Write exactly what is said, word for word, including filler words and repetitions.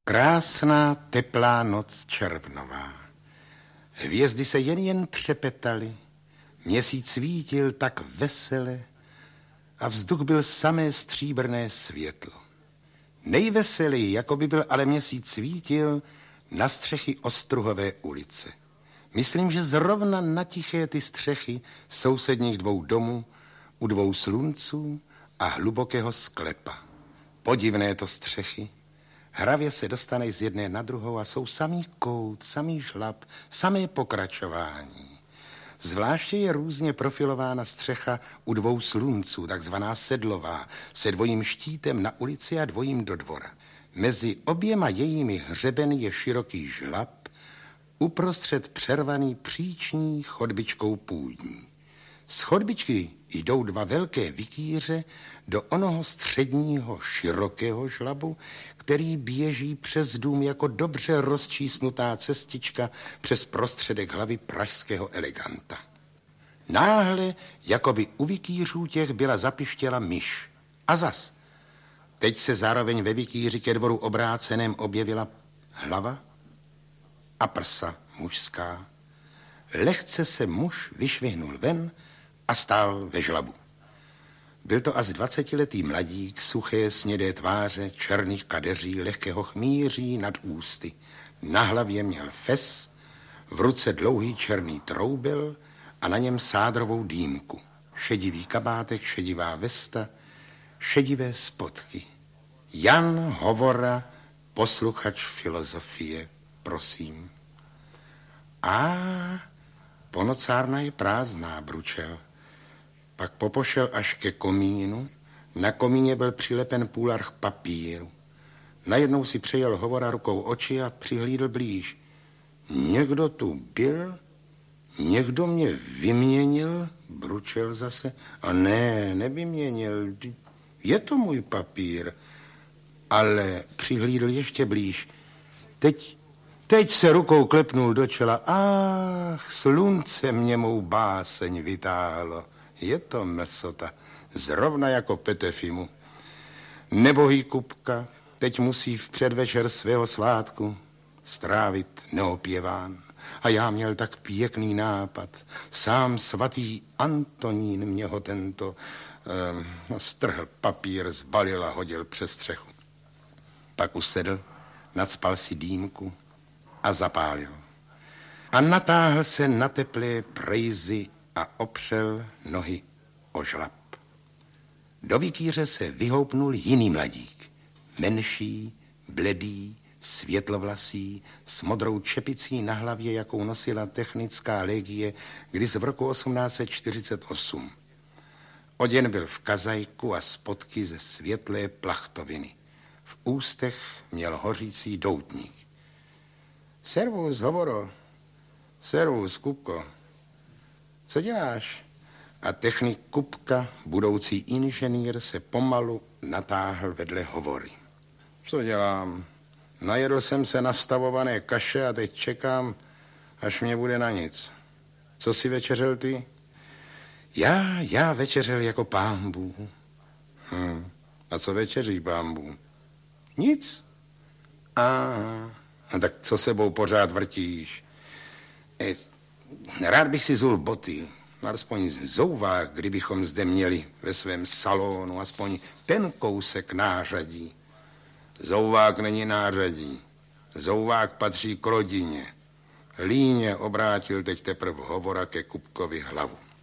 Krásná teplá noc červnová. Hvězdy se jen jen třepetaly, měsíc svítil tak vesele a vzduch byl samé stříbrné světlo. Nejveseleji, jako by byl ale měsíc svítil, na střechy Ostruhové ulice. Myslím, že zrovna na tiché ty střechy sousedních dvou domů, u dvou slunců a hlubokého sklepa. Podivné to střechy. Hravě se dostanej z jedné na druhou a jsou samý kout, samý žlab, samé pokračování. Zvláště je různě profilována střecha u dvou slunců, takzvaná sedlová, se dvojím štítem na ulici a dvojím do dvora. Mezi oběma jejími hřebeny je široký žlab, uprostřed přervaný příční chodbičkou půdní. Z chodbičky jdou dva velké vikýře do onoho středního širokého žlabu, který běží přes dům jako dobře rozčísnutá cestička přes prostředek hlavy pražského eleganta. Náhle, jako by u vikýřů těch byla zapištěla myš. A zas, teď se zároveň ve vikýři ke dvoru obráceném objevila hlava a prsa mužská. Lehce se muž vyšvihnul ven a stál ve žlabu. Byl to asi dvacetiletý mladík, suché snědé tváře, černých kadeří, lehkého chmíří nad ústy. Na hlavě měl fes, v ruce dlouhý černý troubel a na něm sádrovou dýmku. Šedivý kabátek, šedivá vesta, šedivé spodky. Jan Hovora, posluchač filozofie, prosím. A ponocárna je prázdná, bručel. Pak popošel až ke komínu. Na komíně byl přilepen půlarch papíru. Najednou si přejel Hovora rukou oči a přihlídl blíž. Někdo tu byl? Někdo mě vyměnil? Bručel zase. A ne, nevyměnil. Je to můj papír. Ale přihlídl ještě blíž. Teď, teď se rukou klepnul do čela. Ach, slunce mě mou báseň vytáhlo. Je to mlsota, zrovna jako Petefimu. Nebohý Kupka teď musí v předvečer svého svátku strávit neopěván. A já měl tak pěkný nápad. Sám svatý Antonín mě ho tento eh, strhl papír, zbalil a hodil přes střechu. Pak usedl, nacpal si dýmku a zapálil. A natáhl se na teplé prejzy a opřel nohy o žlab. Do vikýře se vyhoupnul jiný mladík. Menší, bledý, světlovlasý, s modrou čepicí na hlavě, jakou nosila technická legie když v roku osmnáct set čtyřicet osm. Oděn byl v kazajku a spodky ze světlé plachtoviny. V ústech měl hořící doutník. Servus, Hovoro. Servus, Kupko. Co děláš? A technik Kupka, budoucí inženýr, se pomalu natáhl vedle Hovory. Co dělám? Najedl jsem se nastavované kaše a teď čekám, až mě bude na nic. Co si večeřel ty? Já, já večeřel jako Pán Bůh. Hm. A co večeří Pán Bůh? Nic. A, a tak co sebou pořád vrtíš? E, rád bych si zul boty, alespoň zouvák, kdybychom zde měli ve svém salonu, aspoň ten kousek nářadí. Zouvák není nářadí, zouvák patří k rodině. Líně obrátil teď teprve Hovora ke Kupkovi hlavu.